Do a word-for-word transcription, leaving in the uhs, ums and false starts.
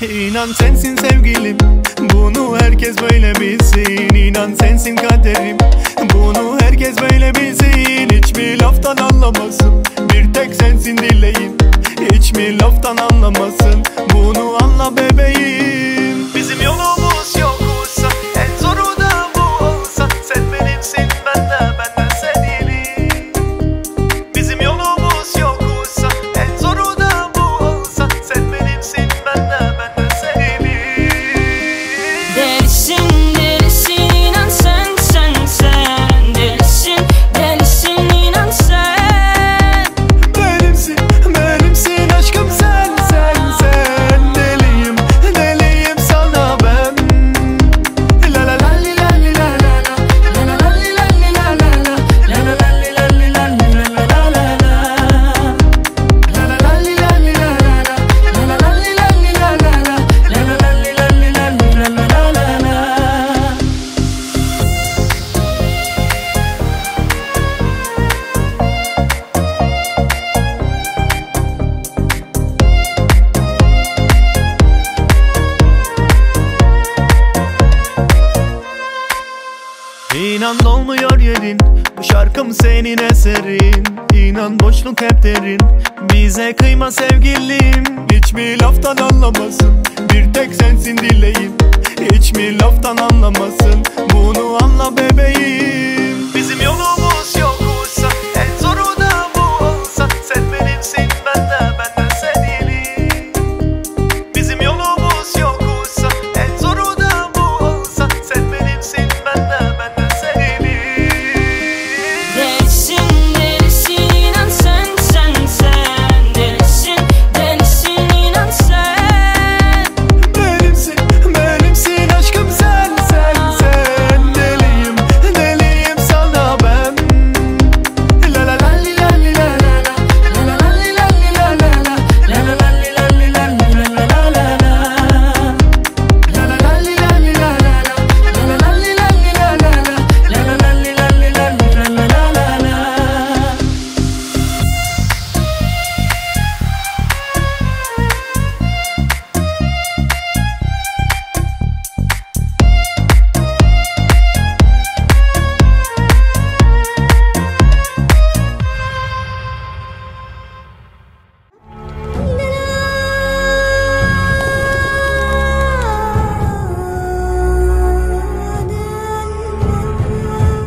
İnan sensin sevgilim, bunu herkes böyle bilsin. İnan sensin kaderim, bunu herkes böyle bilsin. Hiç mi laftan anlamasın, bir tek sensin dileğim. Hiç mi laftan anlamasın, bunu anla bebeğim. Bizim yolumuz yoksa, en zoru da bu olsa. Sen benimsin, ben de benden senin. Bizim yolumuz yoksa, en zoru da bu olsa. Sen benimsin, ben de benden senin. Delisin, delisin, inan sen, sen, sen. Delisin, delisin, inan sen. Benimsin, benimsin aşkım sen, sen, sen. Deliyim, deliyim sana ben. La la la li la li la la la. La la la li la li la la la. La la la li la li la li la la la la la. La la la li la li la la la. La la la li la li la la la. La la la li la li la li la la la la la. İnan dolmuyor yerin, bu şarkım senin eserin. İnan boşluk hep derin, bize kıyma sevgilim. Hiç mi laftan anlamasın, bir tek sensin dileğim. Hiç mi laftan anlamasın,